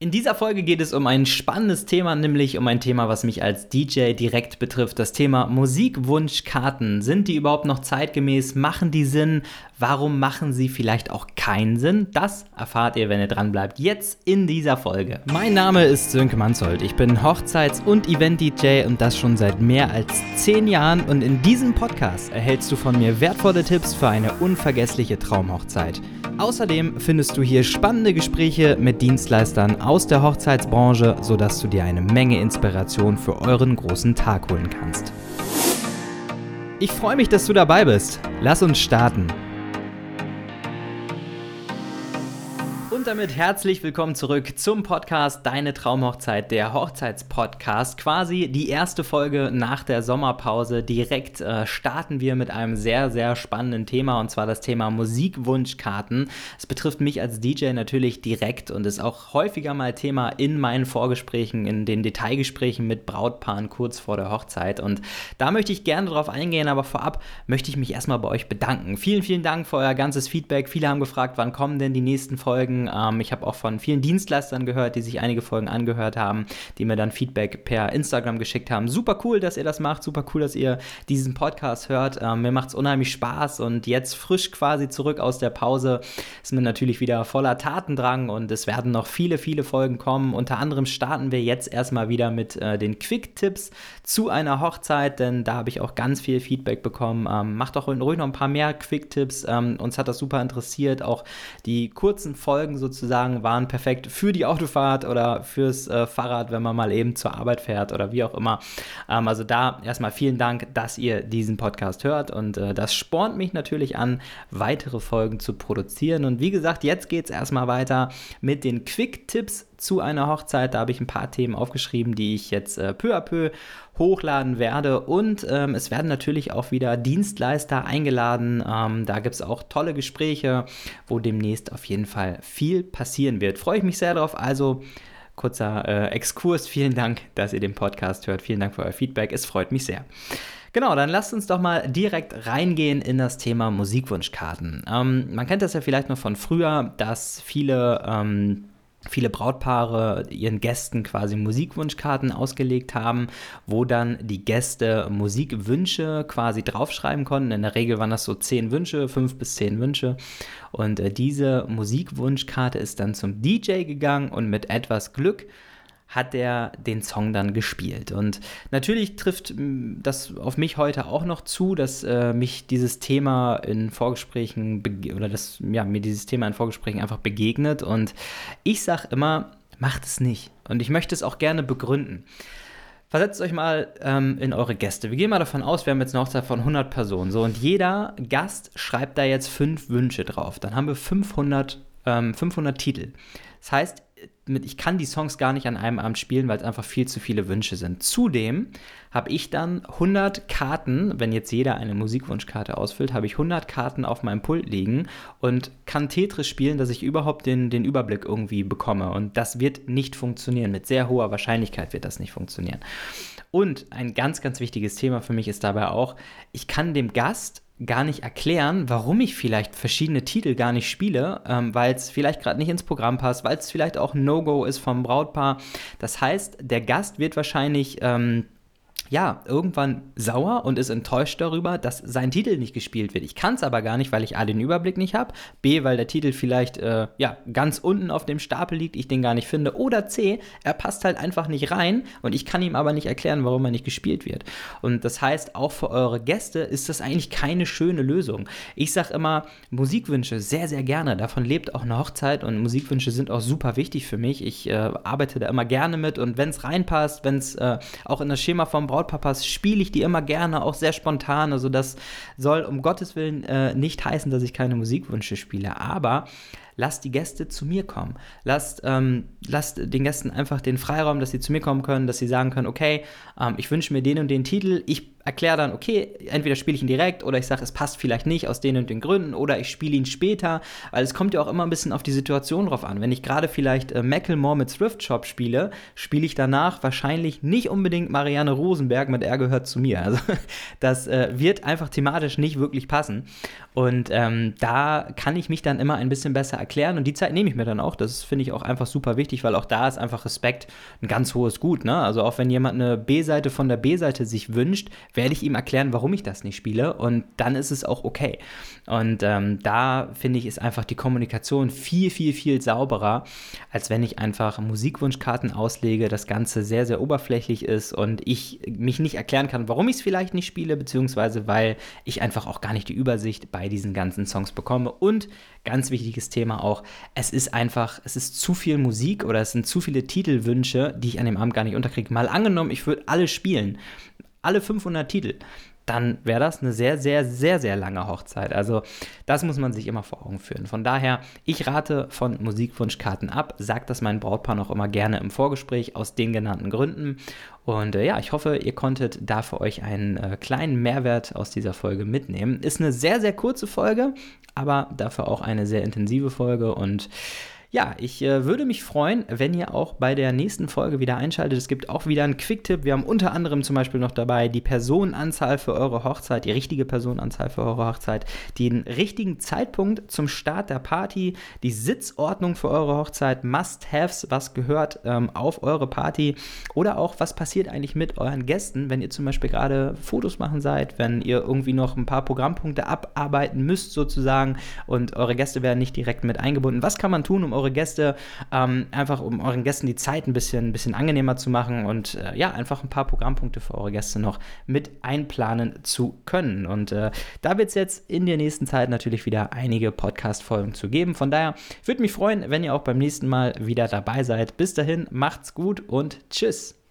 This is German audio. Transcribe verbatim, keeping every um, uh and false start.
In dieser Folge geht es um ein spannendes Thema, nämlich um ein Thema, was mich als D J direkt betrifft. Das Thema Musikwunschkarten. Sind die überhaupt noch zeitgemäß? Machen die Sinn? Warum machen sie vielleicht auch keinen Sinn? Das erfahrt ihr, wenn ihr dran bleibt, jetzt in dieser Folge. Mein Name ist Sönke Mansholt. Ich bin Hochzeits- und Event-D J und das schon seit mehr als zehn Jahren. Und in diesem Podcast erhältst du von mir wertvolle Tipps für eine unvergessliche Traumhochzeit. Außerdem findest du hier spannende Gespräche mit Dienstleistern aus der Hochzeitsbranche, sodass du dir eine Menge Inspiration für euren großen Tag holen kannst. Ich freue mich, dass du dabei bist. Lass uns starten. Und damit herzlich willkommen zurück zum Podcast Deine Traumhochzeit, der Hochzeitspodcast. Quasi die erste Folge nach der Sommerpause. Direkt äh, starten wir mit einem sehr, sehr spannenden Thema, und zwar das Thema Musikwunschkarten. Es betrifft mich als D J natürlich direkt und ist auch häufiger mal Thema in meinen Vorgesprächen, in den Detailgesprächen mit Brautpaaren kurz vor der Hochzeit. Und da möchte ich gerne drauf eingehen, aber vorab möchte ich mich erstmal bei euch bedanken. Vielen, vielen Dank für euer ganzes Feedback. Viele haben gefragt, wann kommen denn die nächsten Folgen? Ich habe auch von vielen Dienstleistern gehört, die sich einige Folgen angehört haben, die mir dann Feedback per Instagram geschickt haben. Super cool, dass ihr das macht, super cool, dass ihr diesen Podcast hört. Ähm, mir macht es unheimlich Spaß und jetzt frisch quasi zurück aus der Pause ist mir natürlich wieder voller Tatendrang und es werden noch viele, viele Folgen kommen. Unter anderem starten wir jetzt erstmal wieder mit äh, den Quick-Tipps zu einer Hochzeit, denn da habe ich auch ganz viel Feedback bekommen. Ähm, macht doch ruhig noch ein paar mehr Quick-Tipps. Ähm, uns hat das super interessiert. Auch die kurzen Folgen sozusagen waren perfekt für die Autofahrt oder fürs äh, Fahrrad, wenn man mal eben zur Arbeit fährt oder wie auch immer. Ähm, also da erstmal vielen Dank, dass ihr diesen Podcast hört und äh, das spornt mich natürlich an, weitere Folgen zu produzieren. Und wie gesagt, jetzt geht es erstmal weiter mit den Quick-Tipps zu einer Hochzeit. Da habe ich ein paar Themen aufgeschrieben, die ich jetzt äh, peu à peu hochladen werde, und ähm, es werden natürlich auch wieder Dienstleister eingeladen. Ähm, da gibt es auch tolle Gespräche, wo demnächst auf jeden Fall viel passieren wird. Freue ich mich sehr drauf. Also kurzer äh, Exkurs. Vielen Dank, dass ihr den Podcast hört. Vielen Dank für euer Feedback. Es freut mich sehr. Genau, dann lasst uns doch mal direkt reingehen in das Thema Musikwunschkarten. Ähm, man kennt das ja vielleicht noch von früher, dass viele ähm, Viele Brautpaare ihren Gästen quasi Musikwunschkarten ausgelegt haben, wo dann die Gäste Musikwünsche quasi draufschreiben konnten. In der Regel waren das so zehn Wünsche, fünf bis zehn Wünsche. Und äh, diese Musikwunschkarte ist dann zum D J gegangen und mit etwas Glück hat er den Song dann gespielt. Und natürlich trifft das auf mich heute auch noch zu, dass äh, mich dieses Thema in Vorgesprächen bege- oder dass ja, mir dieses Thema in Vorgesprächen einfach begegnet. Und ich sage immer, macht es nicht. Und ich möchte es auch gerne begründen. Versetzt euch mal ähm, in eure Gäste. Wir gehen mal davon aus, wir haben jetzt eine Hochzeit von hundert Personen. So, und jeder Gast schreibt da jetzt fünf Wünsche drauf. Dann haben wir fünfhundert, ähm, fünfhundert Titel. Das heißt, ich kann die Songs gar nicht an einem Abend spielen, weil es einfach viel zu viele Wünsche sind. Zudem habe ich dann hundert Karten, wenn jetzt jeder eine Musikwunschkarte ausfüllt, habe ich hundert Karten auf meinem Pult liegen und kann Tetris spielen, dass ich überhaupt den, den Überblick irgendwie bekomme. Und das wird nicht funktionieren. Mit sehr hoher Wahrscheinlichkeit wird das nicht funktionieren. Und ein ganz, ganz wichtiges Thema für mich ist dabei auch, ich kann dem Gast gar nicht erklären, warum ich vielleicht verschiedene Titel gar nicht spiele, ähm, weil es vielleicht gerade nicht ins Programm passt, weil es vielleicht auch ein No-Go ist vom Brautpaar. Das heißt, der Gast wird wahrscheinlich ähm, ja, irgendwann sauer und ist enttäuscht darüber, dass sein Titel nicht gespielt wird. Ich kann es aber gar nicht, weil ich A, den Überblick nicht habe, B, weil der Titel vielleicht äh, ja, ganz unten auf dem Stapel liegt, ich den gar nicht finde, oder C, er passt halt einfach nicht rein und ich kann ihm aber nicht erklären, warum er nicht gespielt wird. Und das heißt, auch für eure Gäste ist das eigentlich keine schöne Lösung. Ich sage immer, Musikwünsche sehr, sehr gerne, davon lebt auch eine Hochzeit und Musikwünsche sind auch super wichtig für mich. Ich äh, arbeite da immer gerne mit und wenn es reinpasst, wenn es äh, auch in das Schema vom Brautpaar passt, spiele ich die immer gerne, auch sehr spontan. Also das soll um Gottes Willen äh, nicht heißen, dass ich keine Musikwünsche spiele, aber lasst die Gäste zu mir kommen. Lasst, ähm, lasst den Gästen einfach den Freiraum, dass sie zu mir kommen können, dass sie sagen können, okay, ähm, ich wünsche mir den und den Titel, ich erkläre dann, okay, entweder spiele ich ihn direkt oder ich sage, es passt vielleicht nicht aus den und den Gründen oder ich spiele ihn später, weil es kommt ja auch immer ein bisschen auf die Situation drauf an. Wenn ich gerade vielleicht äh, Macklemore mit Thrift Shop spiele, spiele ich danach wahrscheinlich nicht unbedingt Marianne Rosenberg mit Er gehört zu mir. Also das äh, wird einfach thematisch nicht wirklich passen und ähm, da kann ich mich dann immer ein bisschen besser erklären, erklären und die Zeit nehme ich mir dann auch. Das finde ich auch einfach super wichtig, weil auch da ist einfach Respekt ein ganz hohes Gut, ne? Also auch wenn jemand eine B-Seite von der B-Seite sich wünscht, werde ich ihm erklären, warum ich das nicht spiele und dann ist es auch okay. Und ähm, da finde ich, ist einfach die Kommunikation viel, viel, viel sauberer, als wenn ich einfach Musikwunschkarten auslege, das Ganze sehr, sehr oberflächlich ist und ich mich nicht erklären kann, warum ich es vielleicht nicht spiele, beziehungsweise weil ich einfach auch gar nicht die Übersicht bei diesen ganzen Songs bekomme. Und ganz wichtiges Thema auch, es ist einfach, es ist zu viel Musik oder es sind zu viele Titelwünsche, die ich an dem Abend gar nicht unterkriege. Mal angenommen, ich würde alle spielen, alle fünfhundert Titel, dann wäre das eine sehr, sehr, sehr, sehr lange Hochzeit. Also das muss man sich immer vor Augen führen. Von daher, ich rate von Musikwunschkarten ab, sage das meinen Brautpaaren auch immer gerne im Vorgespräch aus den genannten Gründen. Und äh, ja, ich hoffe, ihr konntet da für euch einen äh, kleinen Mehrwert aus dieser Folge mitnehmen. Ist eine sehr, sehr kurze Folge, aber dafür auch eine sehr intensive Folge und ja, ich äh, würde mich freuen, wenn ihr auch bei der nächsten Folge wieder einschaltet. Es gibt auch wieder einen Quick-Tipp. Wir haben unter anderem zum Beispiel noch dabei die Personenanzahl für eure Hochzeit, die richtige Personenanzahl für eure Hochzeit, den richtigen Zeitpunkt zum Start der Party, die Sitzordnung für eure Hochzeit, Must-Haves, was gehört ähm, auf eure Party oder auch, was passiert eigentlich mit euren Gästen, wenn ihr zum Beispiel gerade Fotos machen seid, wenn ihr irgendwie noch ein paar Programmpunkte abarbeiten müsst sozusagen und eure Gäste werden nicht direkt mit eingebunden. Was kann man tun, um eure Gäste, ähm, einfach um euren Gästen die Zeit ein bisschen, ein bisschen angenehmer zu machen und äh, ja, einfach ein paar Programmpunkte für eure Gäste noch mit einplanen zu können. Und äh, da wird es jetzt in der nächsten Zeit natürlich wieder einige Podcast-Folgen zu geben. Von daher würde mich freuen, wenn ihr auch beim nächsten Mal wieder dabei seid. Bis dahin, macht's gut und tschüss.